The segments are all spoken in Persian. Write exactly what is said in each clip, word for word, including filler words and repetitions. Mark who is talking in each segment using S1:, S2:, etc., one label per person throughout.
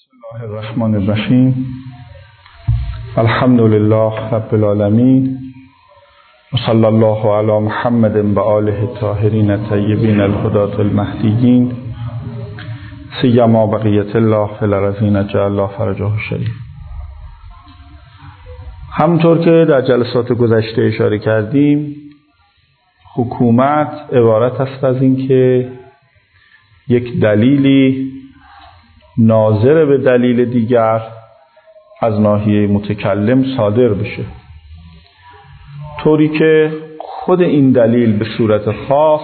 S1: بسم الله الرحمن الرحیم. الحمد لله رب العالمین و صلی الله علی محمد و آله الطاهرین الطیبین الهداة المهدیین سیما بقیة الله فی الارضین جعل الله فرجه الشریف. همونطور که در جلسات گذشته اشاره کردیم، حکومت عبارت است از این که یک دلیلی ناظر به دلیل دیگر از ناحیه متکلم صادر بشه، طوری که خود این دلیل به صورت خاص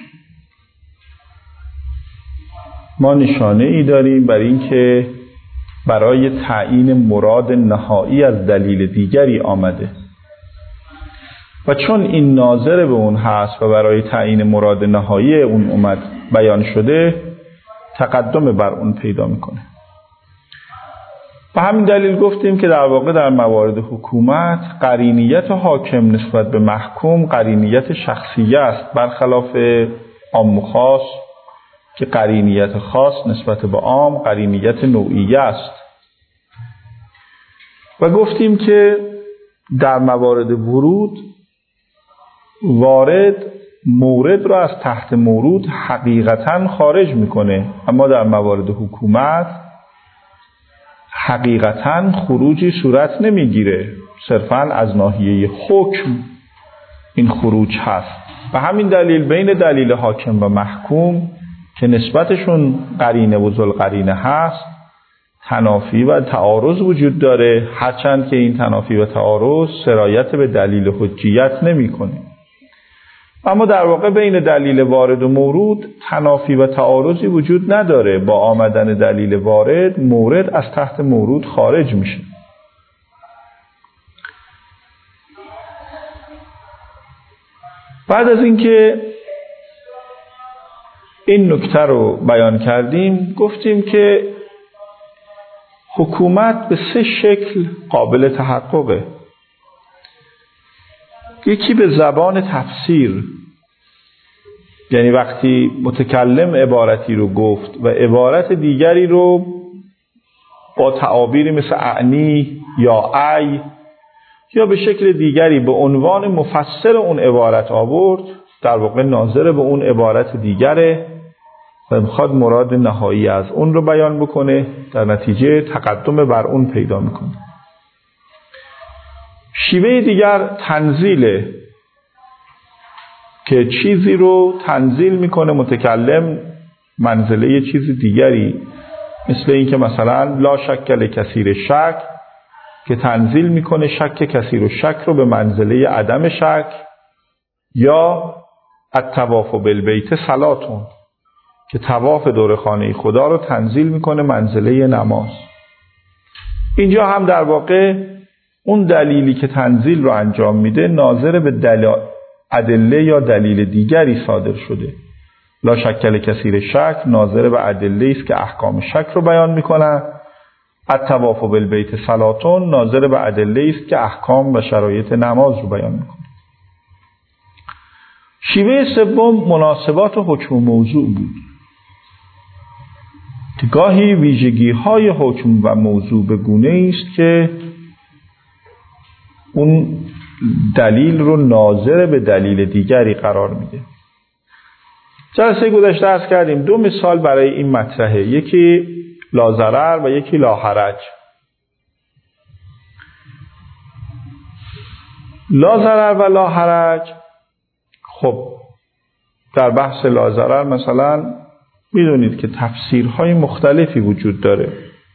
S1: ما نشانه ای داریم بر این که برای تعیین مراد نهایی از دلیل دیگری آمده و چون این ناظر به اون هست و برای تعیین مراد نهایی اون اومد بیان شده، تقدم بر اون پیدا میکنه. و همین دلیل گفتیم که در واقع در موارد حکومت قرینیت حاکم نسبت به محکوم قرینیت شخصیه است، برخلاف عام و خاص که قرینیت خاص نسبت به عام قرینیت نوعیه است. و گفتیم که در موارد ورود وارد مورد را از تحت مورد حقیقتاً خارج میکنه، اما در موارد حکومت حقیقتاً خروجی صورت نمیگیره، صرفاً از ناحیه حکم این خروج هست. و همین دلیل بین دلیل حاکم و محکوم که نسبتشون قرینه و ذوالقرینه هست تنافی و تعارض وجود داره، هرچند که این تنافی و تعارض سرایت به دلیل حجیت نمیکنه. اما در واقع بین دلیل وارد و مورود تنافی و تعارضی وجود نداره. با آمدن دلیل وارد مورد از تحت مورود خارج میشه. بعد از اینکه این نکته رو بیان کردیم، گفتیم که حکومت به سه شکل قابل تحققه. یکی به زبان تفسیر، یعنی وقتی متکلم عبارتی رو گفت و عبارت دیگری رو با تعابیری مثل اعنی یا ای یا به شکل دیگری به عنوان مفسر اون عبارت آورد، در واقع ناظر به اون عبارت دیگره و میخواد مراد نهایی از اون رو بیان بکنه، در نتیجه تقدم بر اون پیدا میکنه. شیوه دیگر تنزیله که چیزی رو تنزیل میکنه متکلم منزله یه چیز دیگری، مثل این که مثلا لا شک لکثیر شک که تنزیل میکنه شک کثیر و شک رو به منزله عدم شک، یا الطواف بالبیت صلاتون که طواف دور خانه خدا رو تنزیل میکنه منزله نماز. اینجا هم در واقع اون دلیلی که تنزیل رو انجام میده ناظر به دل... ادله یا دلیل دیگری صادر شده. لا شک لکثیر شک ناظر به ادله است که احکام شک رو بیان میکنن. الطواف بالبیت صلاتون ناظر به ادله است که احکام و شرایط نماز رو بیان میکنه. شیوه سوم مناسبات و حکم و موضوع بود که گاهی ویژگی های حکم و موضوع به گونه است که اون دلیل رو ناظر به دلیل دیگری قرار میده. جلسه گذشته عرض کردیم دو مثال برای این مطرحه، یکی لا ضرر و یکی لا حرج. لا ضرر و لا حرج، خب در بحث لا ضرر مثلا میدونید که تفسیرهای مختلفی وجود داره.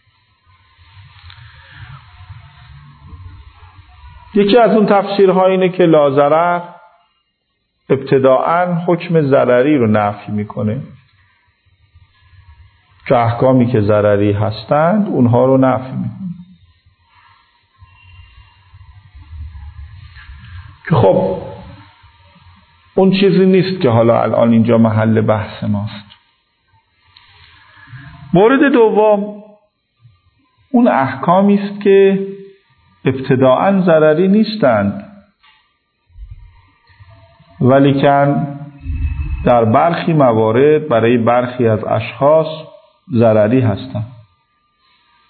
S1: یکی از اون تفسیرها اینه که لا ضرر ابتداعاً حکم ضرری رو نفی میکنه، که احکامی که ضرری هستند اونها رو نفی میکنه. که خب اون چیزی نیست که حالا الان اینجا محل بحث ماست. مورد دوم اون احکامی است که ابتداعاً ضرری نیستند ولیکن در برخی موارد برای برخی از اشخاص ضرری هستند.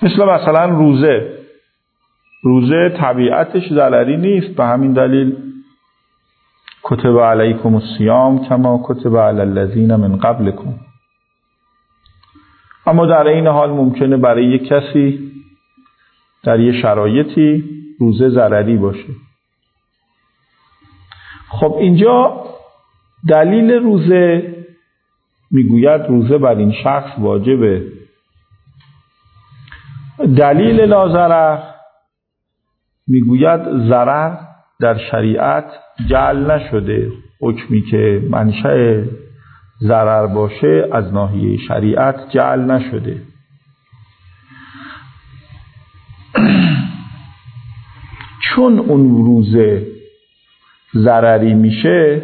S1: مثل مثلا روزه روزه طبیعتش ضرری نیست، به همین دلیل کتب علیکم الصیام کما کتب علی الذین من قبلکم. اما در این حال ممکنه برای یک کسی در یه شرایطی روزه ضرری باشه. خب اینجا دلیل روزه میگوید روزه بر این شخص واجبه. دلیل لا ضرر میگوید ضرر در شریعت جعل نشده. حکمی که منشأ ضرر باشه از ناحیه شریعت جعل نشده. چون اون روزه ضرری میشه،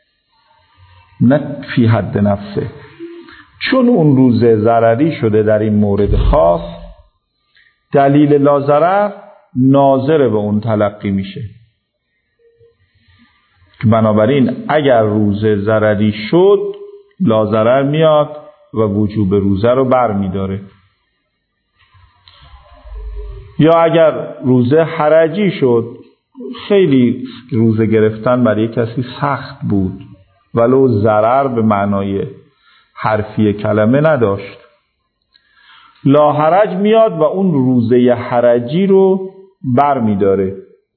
S1: نه فی حد نفسه، چون اون روزه ضرری شده در این مورد خاص، دلیل لا ضرر ناظر به اون تلقی میشه. بنابراین اگر روزه ضرری شد، لا ضرر میاد و وجوب روزه رو بر میداره. یا اگر روزه حرجی شد، خیلی روزه گرفتن برای کسی سخت بود ولو ضرر به معنای حرفی کلمه نداشت، لا حرج میاد و اون روزه حرجی رو بر میداره.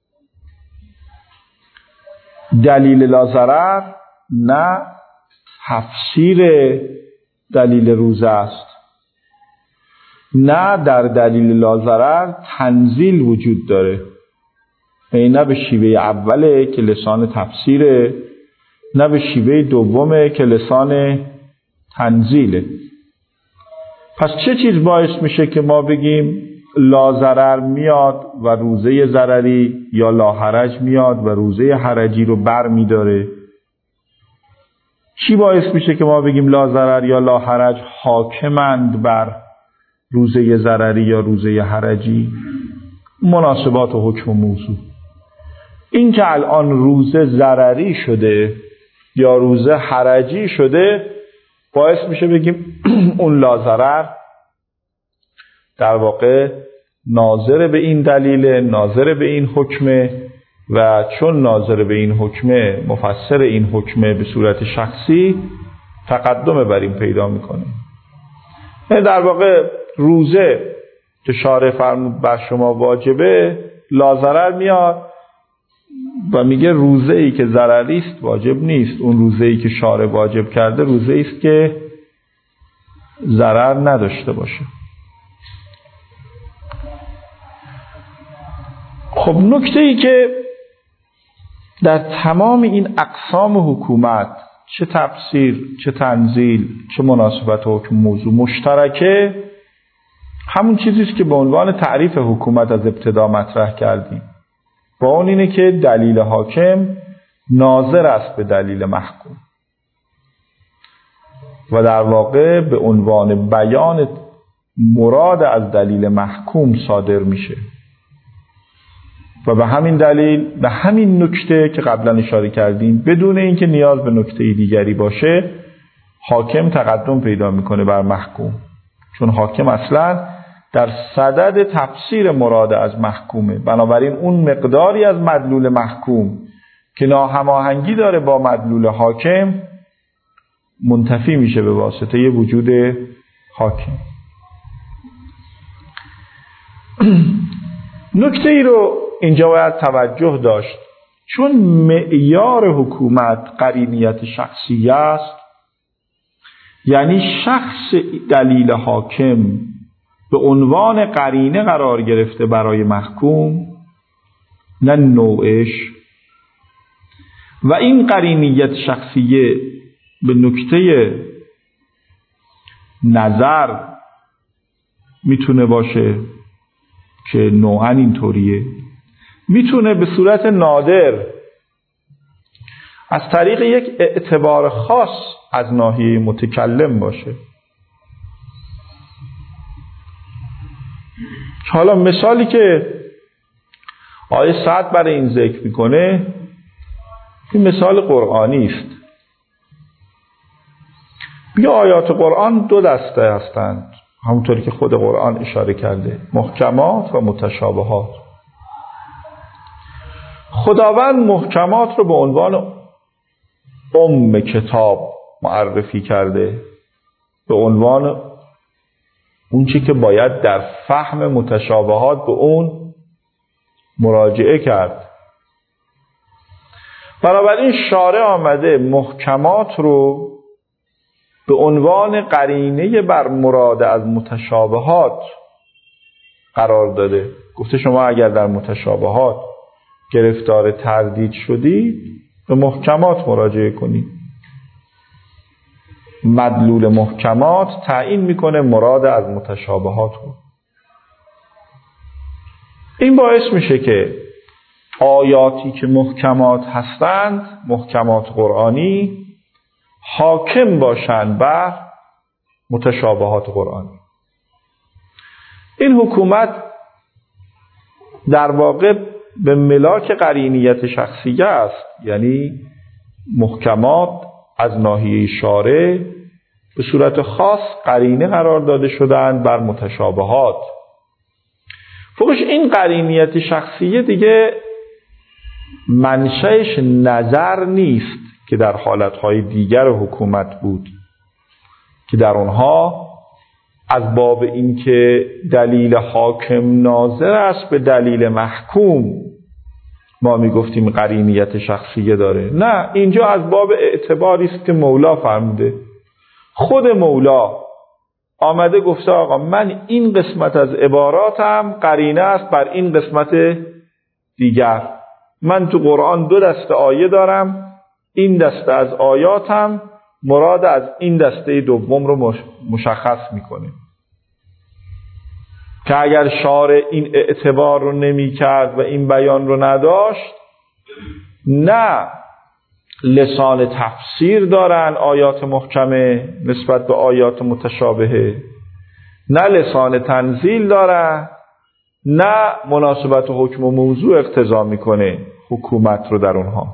S1: دلیل لا ضرر نه تفسیر دلیل روزه است، نه در دلیل لا ضرر تنزیل وجود داره، نه به شیوه اوله که لسان تفسیره، نه به شیوه دومه که لسان تنزیله. پس چه چیز باعث میشه که ما بگیم لا ضرر میاد و روزه ضرری، یا لا حرج میاد و روزه حرجی رو بر میداره؟ چی باعث میشه که ما بگیم لا ضرر یا لا حرج حاکمند بر روزه ضرری یا روزه حرجی؟ مناسبات و حکم و موضوع. این که الان روزه ضرری شده یا روزه حرجی شده باعث میشه بگیم اون لا ضرر در واقع ناظر به این دلیل، ناظر به این حکمه، و چون ناظر به این حکمه مفسر این حکمه به صورت شخصی تقدم بر این پیدا میکنه. در واقع روزه که شارع فرمود بر شما واجبه، لا ضرر میاد و میگه روزه ای که ضرری است واجب نیست. اون روزه ای که شارع واجب کرده روزه است که ضرر نداشته باشه. خب نکته ای که در تمام این اقسام حکومت، چه تفسیر، چه تنزیل، چه مناسبت حکم موضوع مشترکه، همون چیزیست که به عنوان تعریف حکومت از ابتدا مطرح کردیم، با اون اینه که دلیل حاکم ناظر است به دلیل محکوم و در واقع به عنوان بیان مراد از دلیل محکوم صادر میشه. و به همین دلیل، به همین نکته که قبلا اشاره کردیم، بدون اینکه نیاز به نکته دیگری باشه، حاکم تقدم پیدا میکنه بر محکوم، چون حاکم اصلا در صدد تفسیر مراد از محکومه. بنابراین اون مقداری از مدلول محکوم که ناهماهنگی داره با مدلول حاکم منتفی میشه به واسطه وجود حاکم. نکته ای رو اینجا باید توجه داشت. چون معیار حکومت قرینیت شخصی است، یعنی شخص دلیل حاکم به عنوان قرینه قرار گرفته برای محکوم، نه نوعش، و این قرینیت شخصیه به نکته نظر میتونه باشه که نوعاً اینطوریه، میتونه به صورت نادر از طریق یک اعتبار خاص از ناحیه متکلم باشه. حالا مثالی که آیه سعد برای این ذکر میکنه این مثال قرآنی است. بیا آیات قرآن دو دسته هستند: همونطوری که خود قرآن اشاره کرده، محکمات و متشابهات. خداوند محکمات رو به عنوان ام کتاب معرفی کرده، به عنوان اون چی که باید در فهم متشابهات به اون مراجعه کرد. بنابراین شارع آمده محکمات رو به عنوان قرینه بر مراد از متشابهات قرار داده. گفته شما اگر در متشابهات گرفتار تردید شدید به محکمات مراجعه کنید. مدلول محکمات تعیین میکنه مراد از متشابهات رو. این باعث میشه که آیاتی که محکمات هستند، محکمات قرآنی، حاکم باشند بر متشابهات قرآنی. این حکومت در واقع به ملاک قرینیت شخصیه است، یعنی محکمات از ناحیه شارع به صورت خاص قرینه قرار داده شدند بر متشابهات. فوقش این قرینیت شخصیه دیگه منشأش نظر نیست که در حالتهای دیگر حکومت بود که در اونها از باب این که دلیل حاکم ناظر است به دلیل محکوم ما میگفتیم قرینیت شخصیه داره. نه، اینجا از باب اعتباری است که مولا فرموده. خود مولا آمده گفته آقا من این قسمت از عباراتم قرینه است بر این قسمت دیگر. من تو قرآن دو دسته آیه دارم، این دسته از آیاتم مراد از این دسته دوم رو مشخص میکنه. که اگر شارع این اعتبار رو نمی کرد و این بیان رو نداشت، نه لسان تفسیر دارن آیات محکمه نسبت به آیات متشابهه، نه لسان تنزیل دارن، نه مناسبت حکم و موضوع اقتضا میکنه حکومت رو در اونها.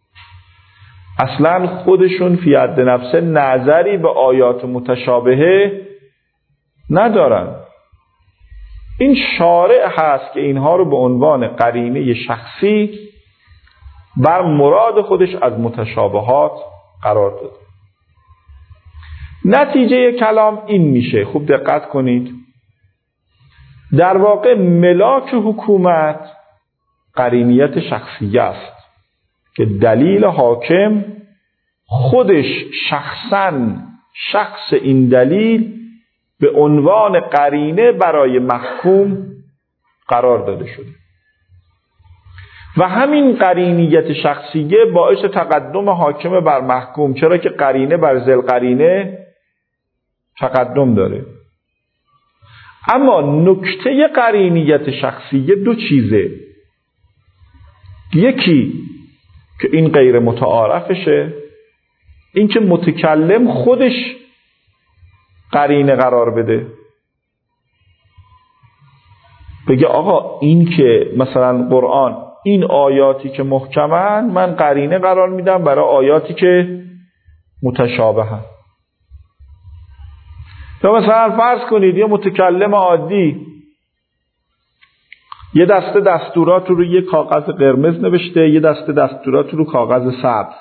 S1: اصلا خودشون فی حد نفسه نظری به آیات متشابهه ندارن. این شارع هست که اینها رو به عنوان قرینه شخصی بر مراد خودش از متشابهات قرار داد. نتیجه کلام این میشه، خوب دقت کنید، در واقع ملاک حکومت قرینیت شخصی است که دلیل حاکم خودش شخصاً شخص این دلیل به عنوان قرینه برای محکوم قرار داده شده و همین قرینیت شخصیه باعث تقدم حاکم بر محکوم، چرا که قرینه بر ذل قرینه تقدم داره. اما نکته قرینیت شخصیه دو چیزه، یکی که این غیر متعارفشه، این که متکلم خودش قرینه قرار بده، بگه آقا این که مثلا قرآن این آیاتی که محکمن من قرینه قرار میدم برای آیاتی که متشابهن. یا مثلا فرض کنید یه متکلم عادی یه دسته دستورات رو روی کاغذ قرمز نوشته، یه دسته دستورات رو کاغذ سبز.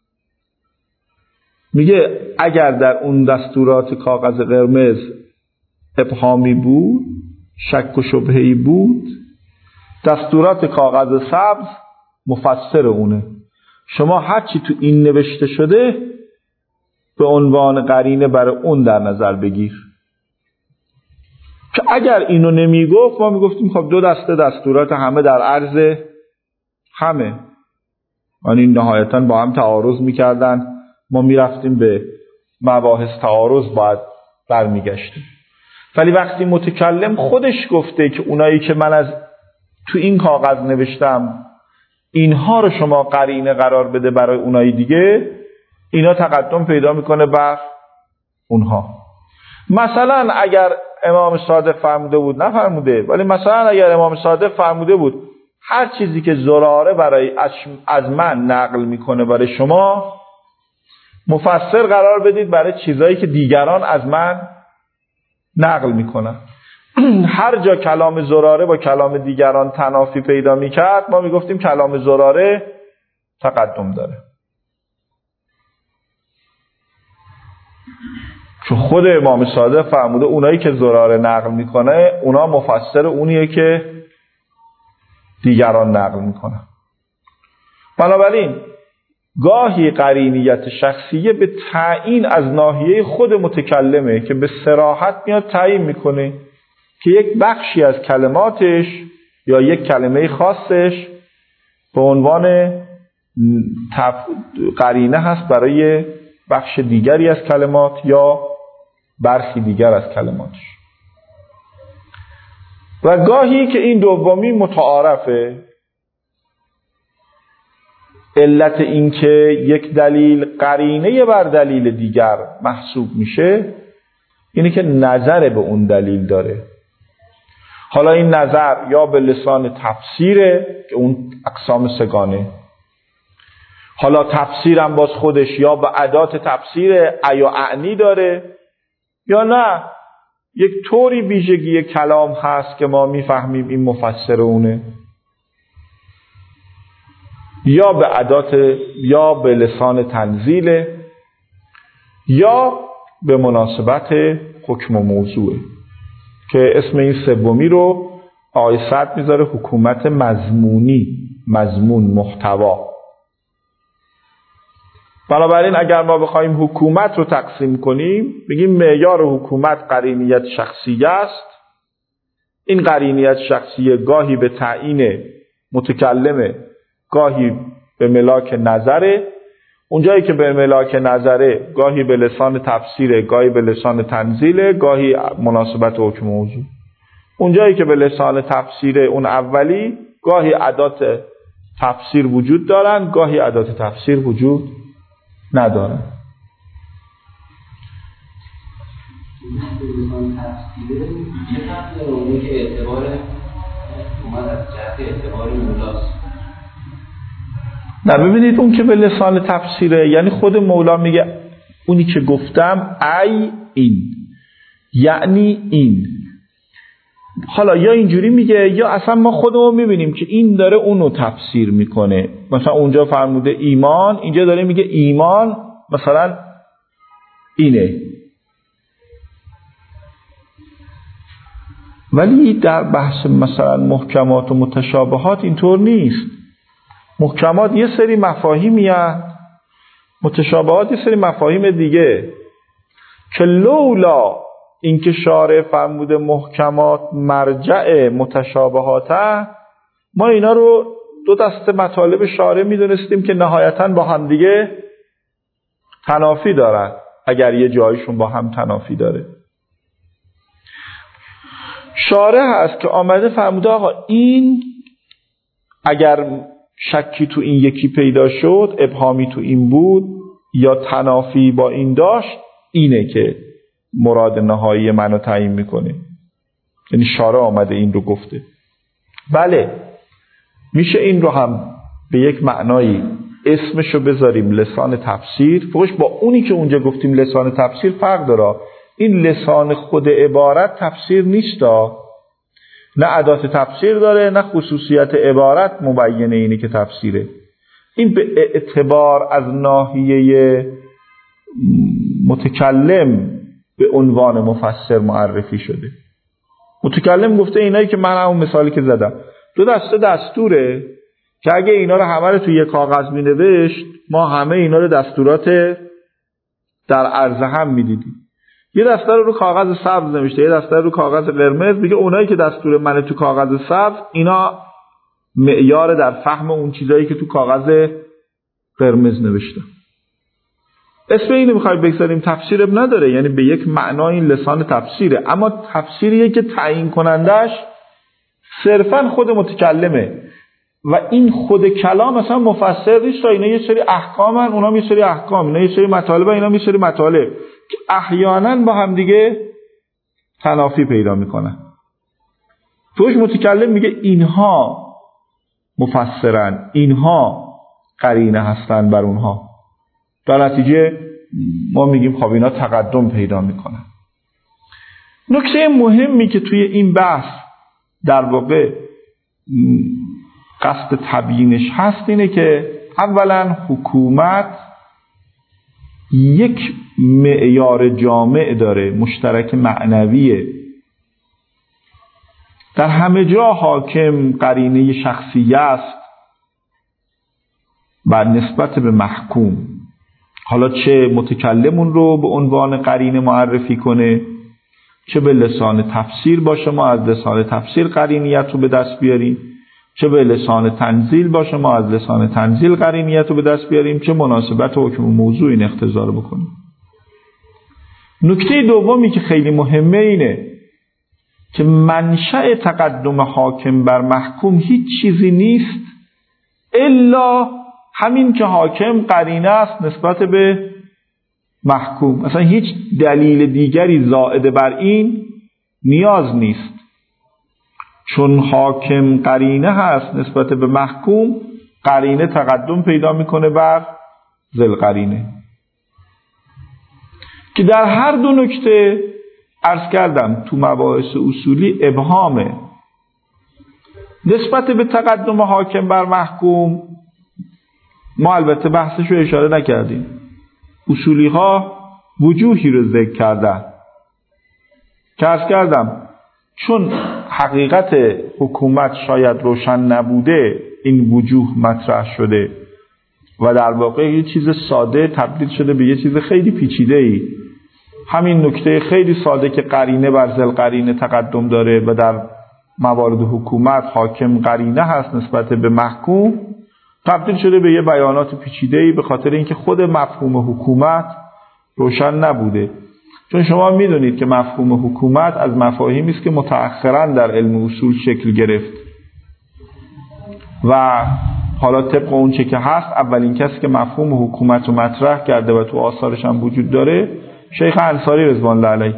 S1: میگه اگر در اون دستورات کاغذ قرمز ابهامی بود، شک و شبهه‌ای بود، دستورات کاغذ سبز مفسر اونه. شما هرچی تو این نوشته شده به عنوان قرینه برای اون در نظر بگیر. که اگر اینو نمیگفت ما میگفتیم خب دو دسته دستورات همه در عرض همه، یعنی نهایتاً با هم تعارض میکردن، ما میرفتیم به مباحث تعارض باید برمیگشتیم. ولی وقتی متکلم خودش گفته که اونایی که من از تو این کاغذ نوشتم اینها رو شما قرینه قرار بده برای اونایی دیگه، اینا تقدم پیدا میکنه بر اونها. مثلا اگر امام صادق فرموده بود، نفرموده، ولی مثلا اگر امام صادق فرموده بود هر چیزی که زراره برای از من نقل میکنه برای شما مفسر قرار بدید برای چیزایی که دیگران از من نقل میکنن. هر جا کلام زراره با کلام دیگران تنافی پیدا میکرد ما میگفتیم کلام زراره تقدم داره، چون خود امام صادق فرموده اونایی که زراره نقل میکنه اونا مفسر اونیه که دیگران نقل میکنن. بنابراین گاهی قرینیت شخصیه به تعیین از ناحیه خود متکلمه که به صراحت میاد تعیین میکنه که یک بخشی از کلماتش یا یک کلمه خاصش به عنوان قرینه هست برای بخش دیگری از کلمات یا برخی دیگر از کلماتش. و گاهی که این دومی متعارفه، علت این که یک دلیل قرینه بر دلیل دیگر محسوب میشه اینه که نظر به اون دلیل داره. حالا این نظر یا به لسان تفسیره که اون اقسام سگانه، حالا تفسیرم باز خودش یا به ادات تفسیر ایا اعنی داره، یا نه یک طوری ویژگی کلام هست که ما میفهمیم این مفسر اونه، یا به ادات یا به لسان تنزیل یا به مناسبت حکم و موضوعه که اسم این سومی رو آقای سعد میذاره حکومت مضمونی، مضمون محتوا. بنابراین اگر ما بخوایم حکومت رو تقسیم کنیم بگیم معیار حکومت قرینیت شخصیه است. این قرینیت شخصیه گاهی به تعیین متکلمه، گاهی به ملاک نظره. اونجایی که به ملاک نظره گاهی به لسان تفسیره، گاهی به لسان تنزیله، گاهی مناسبت حکم موضوع. اونجایی که به لسان تفسیره اون اولی گاهی ادات تفسیر وجود دارن، گاهی ادات تفسیر وجود ندارن.
S2: لسان تفسیره یه فرق داره، اونی که اعتبار اومد از جهت اعتبار مولاست.
S1: نه ببینید اون که به لسان تفسیره یعنی خود مولا میگه اونی که گفتم ای این، یعنی این. حالا یا اینجوری میگه یا اصلا ما خودمون میبینیم که این داره اونو تفسیر میکنه. مثلا اونجا فرموده ایمان، اینجا داره میگه ایمان مثلا اینه. ولی در بحث مثلا محکمات و متشابهات اینطور نیست. محکمات یه سری مفاهیمی هست، متشابهات یه سری مفاهیم دیگه که لولا اینکه شارع فرموده محکمات مرجع متشابهاته، ما اینا رو دو دسته مطالب شارع میدونستیم که نهایتاً با هم دیگه تنافی دارن اگر یه جایشون با هم تنافی داره. شارع هست که آمده فرموده آقا این اگر شکی تو این یکی پیدا شد، ابهامی تو این بود یا تنافی با این داشت، اینه که مراد نهایی منو تعیین میکنه. یعنی شارع آمده این رو گفته. بله میشه این رو هم به یک معنایی اسمشو بذاریم لسان تفسیر، فوقش با اونی که اونجا گفتیم لسان تفسیر فرق داره. این لسان خود عبارت تفسیر نیستا، نه ادات تفسیر داره نه خصوصیت عبارت مبینه اینی که تفسیره. این به اعتبار از ناحیه متکلم به عنوان مفسر معرفی شده. متکلم گفته اینایی که من همون مثالی که زدم دو دسته دستوره که اگه اینا رو همه رو توی یک کاغذ می نوشت ما همه اینا رو دستورات در عرض هم می دیدیم. یه دسته رو رو کاغذ سبز نوشته، یه دسته رو رو کاغذ قرمز. میگه اونایی که دستور منه تو کاغذ سبز اینا معیار در فهم اون چیزایی که تو کاغذ قرمز نوشته. اسم اینو میخوای بگذاریم تفسیر اب نداره، یعنی به یک معنا این لسان تفسیره، اما تفسیریه که تعیین کنندش صرفا خود متکلمه و این خود کلام مثلا مفسر نیست. اینا یه سری احکامن، اونا یه سری احکام، اینا یه سری مطالب، اینا یه سری مطالب که احیانا با هم دیگه تنافی پیدا میکنن. توش متکلم میگه اینها مفسرن، اینها قرینه هستن بر اونها. در نتیجه ما میگیم خب اینا تقدم پیدا میکنن. نکته مهمی که توی این بحث در واقع قصد تبیینش هست اینه که اولا حکومت یک معیار جامع داره، مشترک معنویه. در همه جا حاکم قرینه شخصیه است بر نسبت به محکوم. حالا چه متکلم اون رو به عنوان قرینه معرفی کنه، چه به لسان تفسیر باشه ما از لسان تفسیر قرینیت رو به دست بیاریم، چه به لسان تنزیل باشه ما از لسان تنزیل قرینیت رو به دست بیاریم، چه مناسبت و حکم موضوع این اقتضا رو بکنیم. نکته دومی که خیلی مهمه اینه که منشأ تقدم حاکم بر محکوم هیچ چیزی نیست الا همین که حاکم قرینه است نسبت به محکوم. اصلا هیچ دلیل دیگری زائد بر این نیاز نیست. چون حاکم قرینه هست نسبت به محکوم، قرینه تقدم پیدا میکنه بر ذل قرینه، که در هر دو نکته عرض کردم تو مباحث اصولی ابهامه. نسبت به تقدم حاکم بر محکوم ما البته بحثش رو اشاره نکردیم. اصولی ها وجوهی رو ذکر کردن که عرض کردم چون حقیقت حکومت شاید روشن نبوده این وجوه مطرح شده و در واقع یه چیز ساده تبدیل شده به یه چیز خیلی پیچیده‌ای. همین نکته خیلی ساده که قرینه بر ذل قرینه تقدم داره و در موارد حکومت حاکم قرینه هست نسبت به محکوم، تبدیل شده به یه بیانات پیچیده‌ای به خاطر اینکه خود مفهوم حکومت روشن نبوده. چون شما میدونید که مفهوم حکومت از مفاهیمی است که متأخراً در علم اصول شکل گرفت و حالا طبق اون چه که هست اولین کسی که مفهوم حکومت رو مطرح کرده و تو آثارش هم وجود داره شیخ انصاری رضوان الله علیه.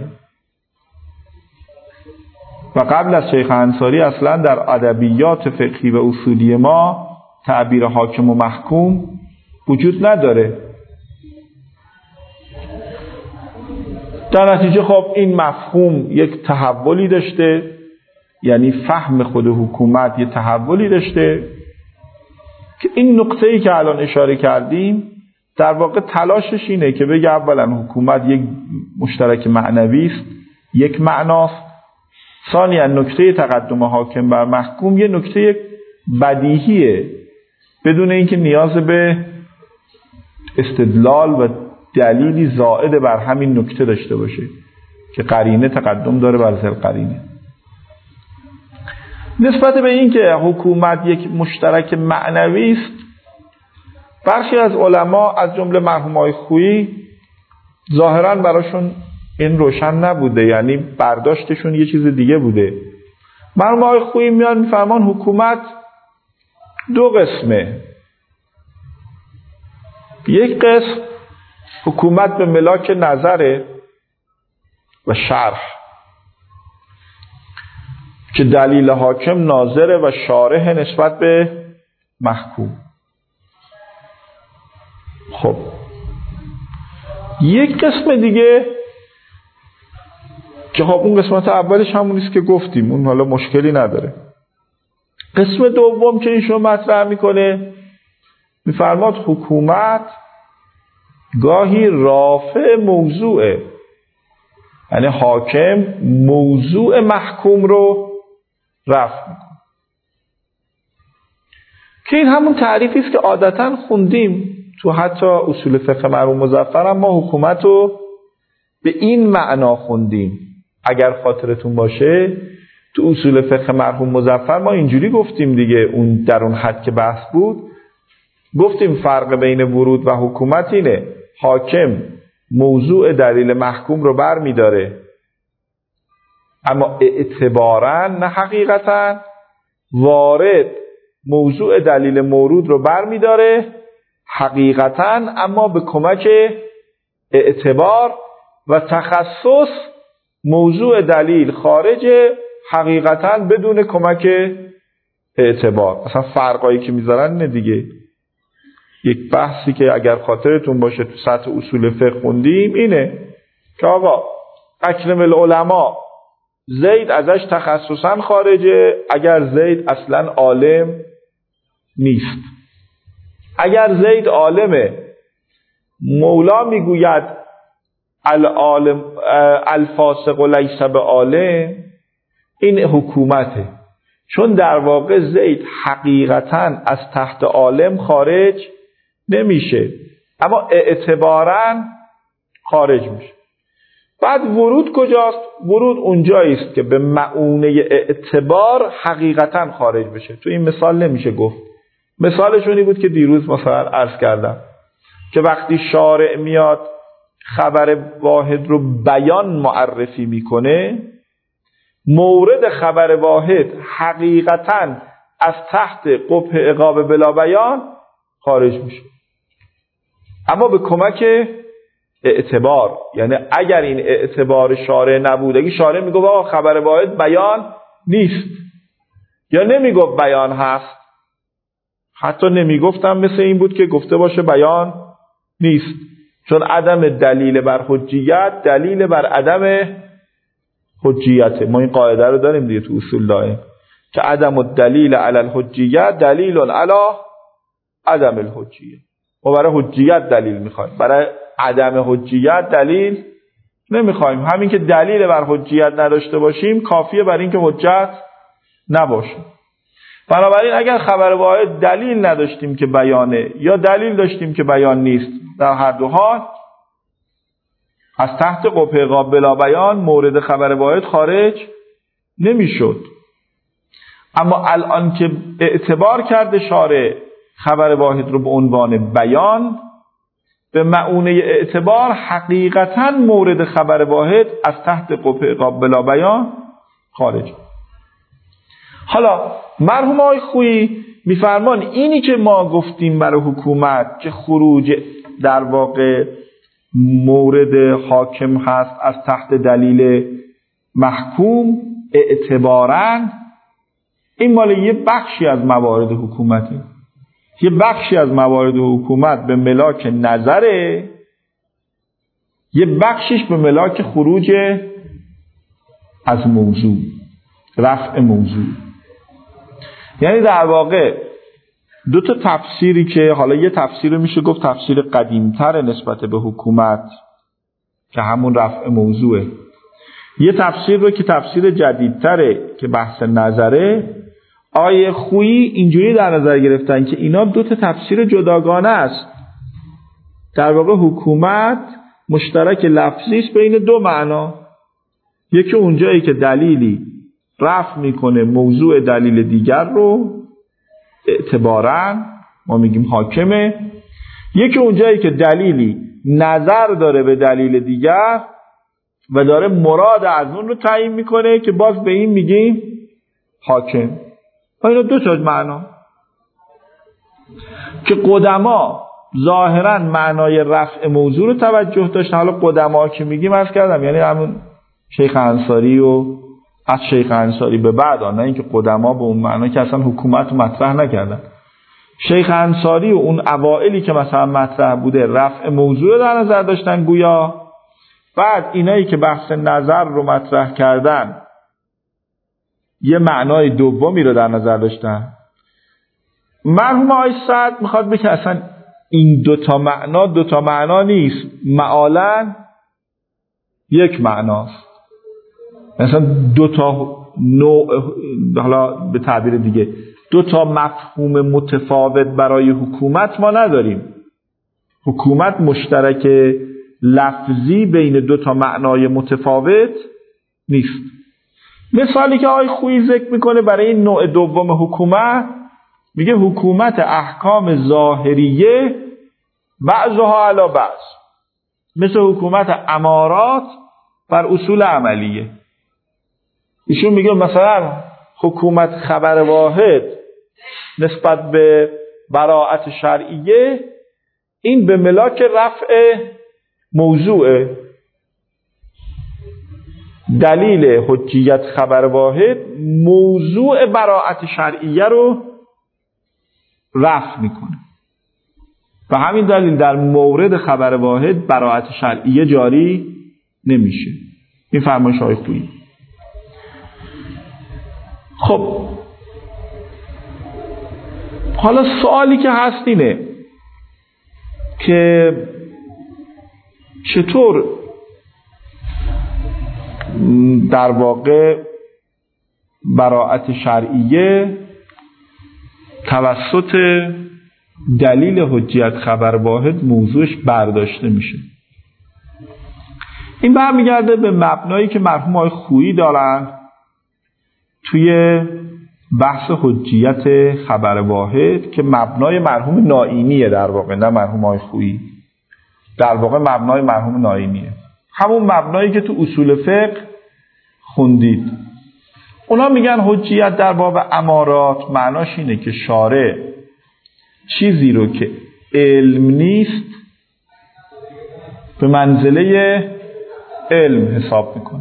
S1: و قبل از شیخ انصاری اصلا در ادبیات فقهی و اصولی ما تعبیر حاکم و محکوم وجود نداره. در نتیجه خب این مفهوم یک تحولی داشته، یعنی فهم خود حکومت یک تحولی داشته که این نقطه‌ای که الان اشاره کردیم در واقع تلاشش اینه که بگه اولا حکومت یک مشترک معنوی است، یک معناست. ثانیاً نکته تقدم حاکم بر محکوم یه نکته بدیهیه بدون اینکه نیاز به استدلال و دلیلی زائد بر همین نکته داشته باشه که قرینه تقدم داره بر ذل قرینه. نسبت به اینکه حکومت یک مشترک معنوی است، برخی از علما از جمله مرحومای خویی ظاهراً براشون این روشن نبوده، یعنی برداشتشون یه چیز دیگه بوده. مرحومای خویی میان میفرمان حکومت دو قسمه. یک قسم حکومت به ملاک نظره و شرح که دلیل حاکم ناظره و شارح نسبت به محکوم. خب یک قسم دیگه که خب اون قسمت اولش همونیست که گفتیم، اون حالا مشکلی نداره. قسم دوم که ایشون مطرح میکنه میفرماد حکومت گاهی رافع موضوعه، یعنی حاکم موضوع محکوم رو رفع میکنه، که این همون تعریفی است که عادتاً خوندیم تو حتی اصول فقه مرحوم مظفر هم ما حکومت رو به این معنا خوندیم. اگر خاطرتون باشه تو اصول فقه مرحوم مظفر ما اینجوری گفتیم دیگه، اون در اون حد که بحث بود گفتیم فرق بین ورود و حکومت اینه: حاکم موضوع دلیل محکوم رو بر می داره اما اعتباراً نه حقیقتاً، وارد موضوع دلیل مورود رو بر می داره حقیقتاً اما به کمک اعتبار، و تخصص موضوع دلیل خارج حقیقتاً بدون کمک اعتبار. اصلا فرقایی که میذارن اینه دیگه. یک بحثی که اگر خاطرتون باشه تو سطح اصول فقه خوندیم اینه که آقا اکرم العلماء زید ازش تخصصا خارجه اگر زید اصلا عالم نیست. اگر زید عالمه، مولا میگوید العالم الفاسق لیس بعالم، این حکومته، چون در واقع زید حقیقتاً از تحت عالم خارج نمیشه اما اعتباراً خارج میشه. بعد ورود کجاست؟ ورود اونجایی است که به مؤونه اعتبار حقیقتاً خارج بشه. تو این مثال نمیشه گفت. مثالشونی بود که دیروز مثلا عرض کردم که وقتی شارع میاد خبر واحد رو بیان معرفی میکنه، مورد خبر واحد حقیقتاً از تحت قبح عقاب بلا بیان خارج میشه، اما به کمک اعتبار. یعنی اگر این اعتبار شارع نبود، اگه شارع میگه آقا خبر واحد بیان نیست یا نمیگفت بیان هست، حتی نمیگفتم مثل این بود که گفته باشه بیان نیست، چون عدم دلیل بر حجیت دلیل بر عدم حجیته. ما این قاعده رو داریم دیگه تو اصول دائم که عدم الدلیل علی الحجیت دلیل علی عدم الحجیت. ما برای حجیت دلیل میخوایم، برای عدم حجیت دلیل نمیخوایم. همین که دلیل بر حجیت نداشته باشیم کافیه برای اینکه حجت نباشه. بنابراین اگر خبر واحد دلیل نداشتیم که بیانه یا دلیل داشتیم که بیان نیست، در هر دو حال از تحت قبح عقاب بلا بیان مورد خبر واحد خارج نمیشد. اما الان که اعتبار کرده شارع خبر واحد رو به عنوان بیان، به مؤونه اعتبار حقیقتاً مورد خبر واحد از تحت قبح عقاب بلا بیان خارج. حالا مرحوم آقای خویی میفرمان اینی که ما گفتیم برای حکومت که خروج در واقع مورد حاکم هست از تحت دلیل محکوم اعتباراً، این مال یه بخشی از موارد حکومته. یه بخشی از موارد حکومت به ملاک نظره، یه بخشش به ملاک خروج از موضوع، رفع موضوع. یعنی در واقع دو تا تفسیری که حالا یه تفسیر رو میشه گفت تفسیر قدیمتر نسبت به حکومت که همون رفع موضوعه، یه تفسیر رو که تفسیر جدیدتره که بحث نظره. آیه خویی اینجوری در نظر گرفتن که اینا دو تا تفسیر جداگانه است. در واقع حکومت مشترک لفظی است بین دو معنا، یکی اونجایی که دلیلی رفع میکنه موضوع دلیل دیگر رو اعتباراً ما میگیم حاکمه، یکی اونجایی که دلیلی نظر داره به دلیل دیگر و داره مراد از اون رو تعیین میکنه که باز به این میگیم حاکم. اینا دو تا معنا که قدما ظاهراً معنای رفع موضوع رو توجه داشتن. حالا قدما که میگیم عرض کردم یعنی همون شیخ انصاری و از شیخ انصاری به بعد، نه اینکه قدما به اون معنا که اصلا حکومت رو مطرح نکردن. شیخ انصاری و اون اوائلی که مثلا مطرح بوده رفع موضوع رو در نظر داشتن گویا، بعد اینایی که بحث نظر رو مطرح کردن یه معنای دومی رو در نظر داشتن. مرحوم آقای سعد میخواد بگه اصلا این دوتا معنا دوتا معنا نیست، معالاً یک معناست. مثلا دوتا نوع، حالا به تعبیر دیگه دوتا مفهوم متفاوت برای حکومت ما نداریم. حکومت مشترک لفظی بین دوتا معنای متفاوت نیست. مثالی که آقای خویی ذکر میکنه برای این نوع دوم حکومت، میگه حکومت احکام ظاهریه بعضها علی بعض، مثل حکومت امارات بر اصول عملیه. ایشون میگه مثلا حکومت خبر واحد نسبت به براءت شرعیه این به ملاک رفع موضوعه. دلیل حجیت خبر واحد موضوع براءت شرعیه رو رفع میکنه و همین دلیل در مورد خبر واحد براءت شرعیه جاری نمیشه. این فرمایش های خویی. خب حالا سوالی که هست اینه که چطور در واقع براءت شرعیه توسط دلیل حجیت خبر واحد موضوعش برداشته میشه. این برمیگرده به مبنایی که مرحوم آقای خویی دارن توی بحث حجیت خبر واحد که مبنای مرحوم نائینیه، در واقع نه مرحوم آقای خویی، در واقع مبنای مرحوم نائینیه، همون مبنایی که تو اصول فقه خوندید. اونا میگن حجیت در باب امارات معناش اینه که شارع چیزی رو که علم نیست به منزله علم حساب میکنه،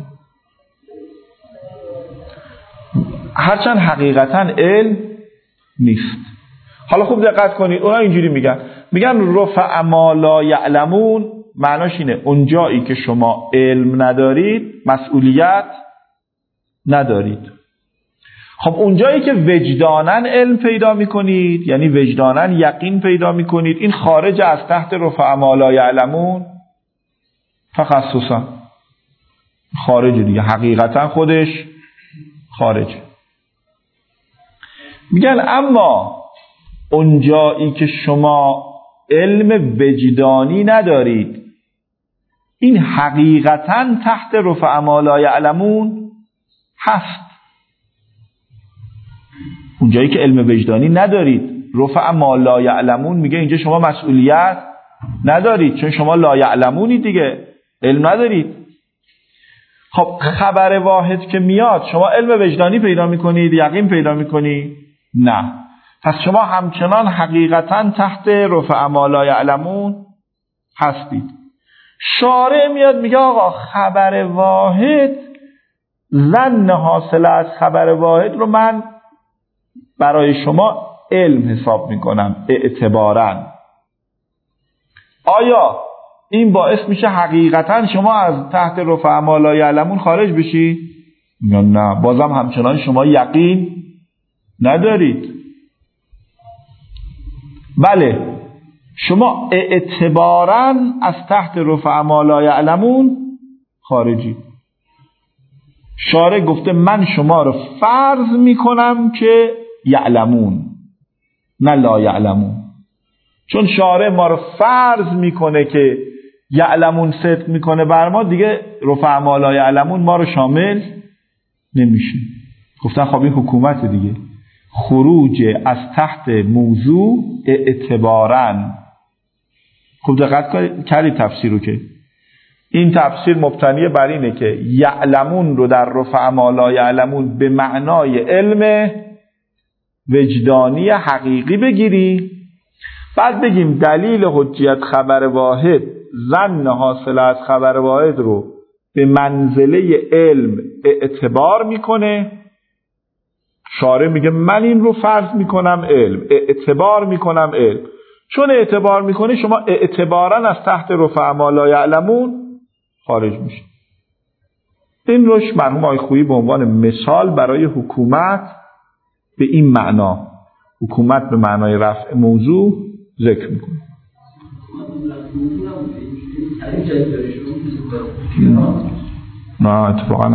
S1: هرچند حقیقتا علم نیست. حالا خوب دقت کنید، اونا اینجوری میگن میگن رفع ما لا یعلمون، معناش اینه اونجایی که شما علم ندارید مسئولیت ندارید. خب اونجایی که وجداناً علم پیدا میکنید، یعنی وجداناً یقین پیدا میکنید، این خارج از تحت رفع ما لا یعلمون تخصصا خارج دیگه، حقیقتا خودش خارج. میگن اما اونجایی که شما علم وجدانی ندارید، این حقیقتا تحت رفع ما لا یعلمون هست. اونجایی که علم وجدانی ندارید، رفع ما لا یعلمون میگه اینجا شما مسئولیت ندارید، چون شما لا یعلمونید دیگه، علم ندارید. خب خبر واحد که میاد شما علم وجدانی پیدا میکنید، یقین پیدا میکنید؟ نه. پس شما همچنان حقیقتا تحت رفع ما لا یعلمون هستید. شارع میاد میگه آقا خبر واحد، ظن حاصل از خبر واحد رو من برای شما علم حساب میکنم اعتباراً. آیا این باعث میشه حقیقتا شما از تحت رفع ما لا یعلمون خارج بشی؟ یا نه، بازم همچنان شما یقین ندارید. بله، شما اعتباراً از تحت رفع ما لا یعلمون خارجی. شارع گفته من شما رو فرض میکنم که یعلمون، نه لا یعلمون. چون شارع ما رو فرض میکنه که یعلمون صدق میکنه بر ما، دیگه رفع ما لا یعلمون ما رو شامل نمیشه. گفتن خب این حکومت دیگه، خروج از تحت موضوع اعتباراً. خوب دقت کردید تفسیر رو که این تفسیر مبتنی بر اینه که یعلمون رو در رفع ما لا یعلمون به معنای علم وجدانی حقیقی بگیری، بعد بگیم دلیل حجیت خبر واحد ظن حاصل از خبر واحد رو به منزله علم اعتبار میکنه. شارع میگه من این رو فرض میکنم علم، اعتبار میکنم علم. چون اعتبار میکنه شما اعتباراً از تحت رفع ما لا یعلمون خارج میشه. این روش مرحوم آقای خویی به عنوان مثال برای حکومت به این معنا، حکومت به معنای رفع موضوع ذکر میکنه. نه اتفاقا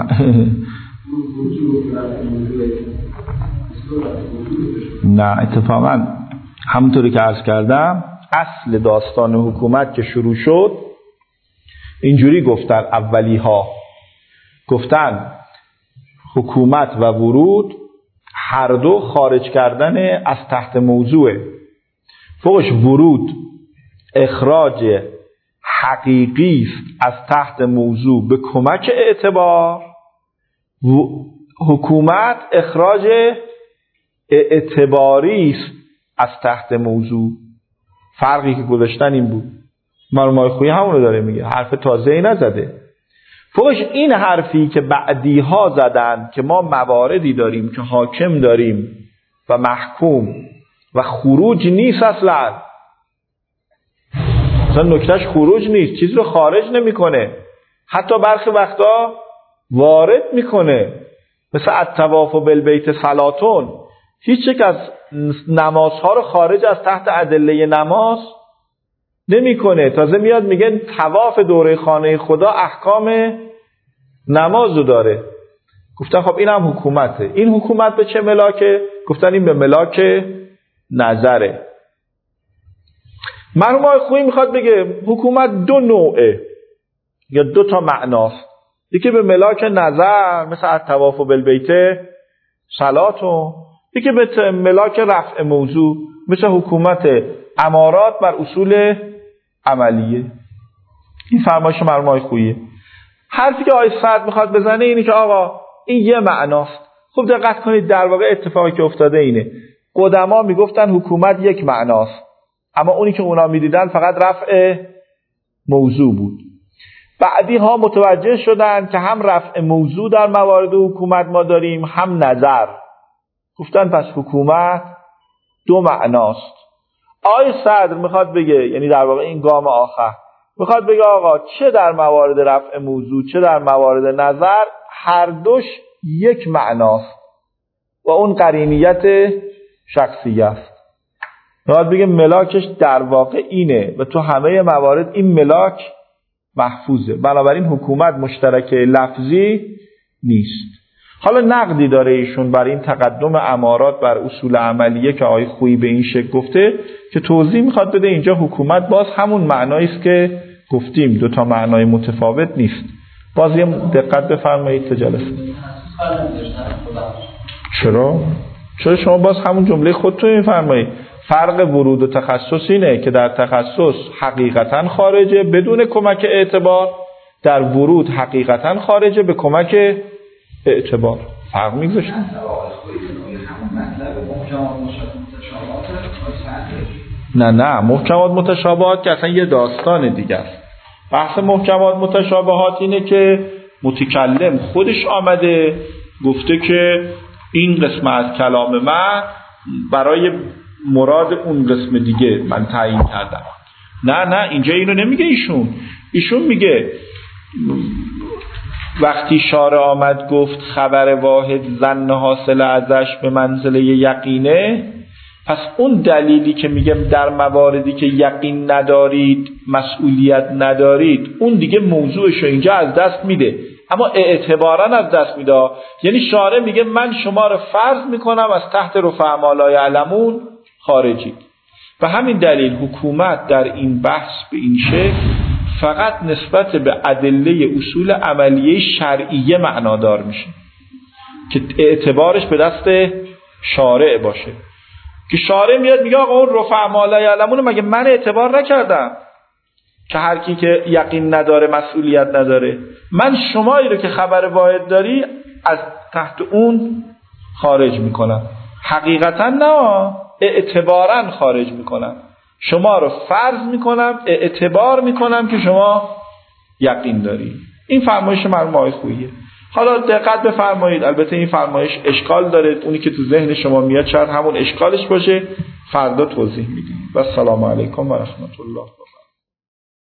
S1: نه اتفاقا همونطوری که عرض کردم اصل داستان حکومت که شروع شد اینجوری گفتن اولی ها، گفتن حکومت و ورود هر دو خارج کردن از تحت موضوعه. فوقش ورود اخراج حقیقی است از تحت موضوع به کمک اعتبار، حکومت اخراج اعتباری است از تحت موضوع. فرقی که گذاشتن این بود. مرحوم آقای خویی همون رو داره میگه، حرف تازه‌ای نزده. فوقش این حرفی که بعدی ها زدن که ما مواردی داریم که حاکم داریم و محکوم و خروج نیست، اصلا اصلا نکتهش خروج نیست، چیز رو خارج نمیکنه، حتی برخی وقتا وارد میکنه. مثل الطواف بالبیت صلاتون، هیچ یک از نمازها رو خارج از تحت ادله نماز نمیکنه. تازه میاد میگه طواف دوره خانه خدا احکام نماز رو داره. گفتن خب این هم حکومته. این حکومت به چه ملاکه؟ گفتن این به ملاک نظره. مرحوم آقای خویی میخواد بگه حکومت دو نوعه یا دو تا معناست. یکی به ملاک نظر مثل الطواف بالبیت صلاتون، یکی به ملاک رفع موضوع مثل حکومت امارات بر اصول عملیه. این فرمایش مرحوم آقای خوییه. حرفی که آقای سعد میخواد بزنه اینه که آقا این یه معناست. خوب دقت کنید، در واقع اتفاقی که افتاده اینه، قدما میگفتن حکومت یک معناست، اما اونی که اونا میدیدن فقط رفع موضوع بود. بعدی ها متوجه شدن که هم رفع موضوع در موارد حکومت ما داریم، هم نظر. گفتن پس حکومت دو معناست. آقای صدر میخواد بگه، یعنی در واقع این گام آخر میخواد بگه آقا چه در موارد رفع موضوع چه در موارد نظر، هر دوش یک معناست و اون قرینیت شخصی است. میخواد بگه ملاکش در واقع اینه و تو همه موارد این ملاک محفوظه. بنابراین حکومت مشترک لفظی نیست. حالا نقدی داره ایشون بر این تقدم امارات بر اصول عملیه که آقای خویی به این شکل گفته که توضیح میخواد بده. اینجا حکومت باز همون معنایی است که گفتیم، دو تا معنای متفاوت نیست. باز یه دقت بفرمایید تا جلسه. چرا؟ چرا شما باز همون جمله خودتون میفرمایید؟ فرق ورود و تخصص اینه که در تخصص حقیقتا خارجه بدون کمک اعتبار، در ورود حقیقتا خارجه به کمک اعتبار. فرق میگذاشت. نه نه محکمات متشابهات که اصلا یه داستان دیگه است. بحث محکمات متشابهات اینه که متکلم خودش آمده گفته که این قسم از کلام من برای مراد اون قسم دیگه من تعیین کردم. نه نه اینجا اینو نمیگه ایشون. ایشون میگه وقتی شارع آمد گفت خبر واحد ظن حاصل ازش به منزله یقینه، پس اون دلیلی که میگم در مواردی که یقین ندارید مسئولیت ندارید، اون دیگه موضوعشو اینجا از دست میده، اما اعتبارا از دست میده. یعنی شارع میگه من شما رو فرض میکنم از تحت رفع ما لا یعلمون خارجید. و همین دلیل حکومت در این بحث به این شکل فقط نسبت به ادله اصول عملیه شرعیه معنادار میشه که اعتبارش به دست شارع باشه. که شارع میاد میگه آقا اون رفع ما لا یعلمون مگه من اعتبار نکردم که هر کی که یقین نداره مسئولیت نداره، من شمایی رو که خبر واحد داری از تحت اون خارج میکنم. حقیقتا نه، اعتبارا خارج میکنم. شما رو فرض میکنم، اعتبار میکنم که شما یقین داری. این فرمایش مرحوم آقای خوییه. حالا دقت بفرمایید، البته این فرمایش اشکال داره، اونی که تو ذهن شما میاد شاید همون اشکالش باشه، فردا توضیح میدیم. و السلام علیکم و رحمت الله.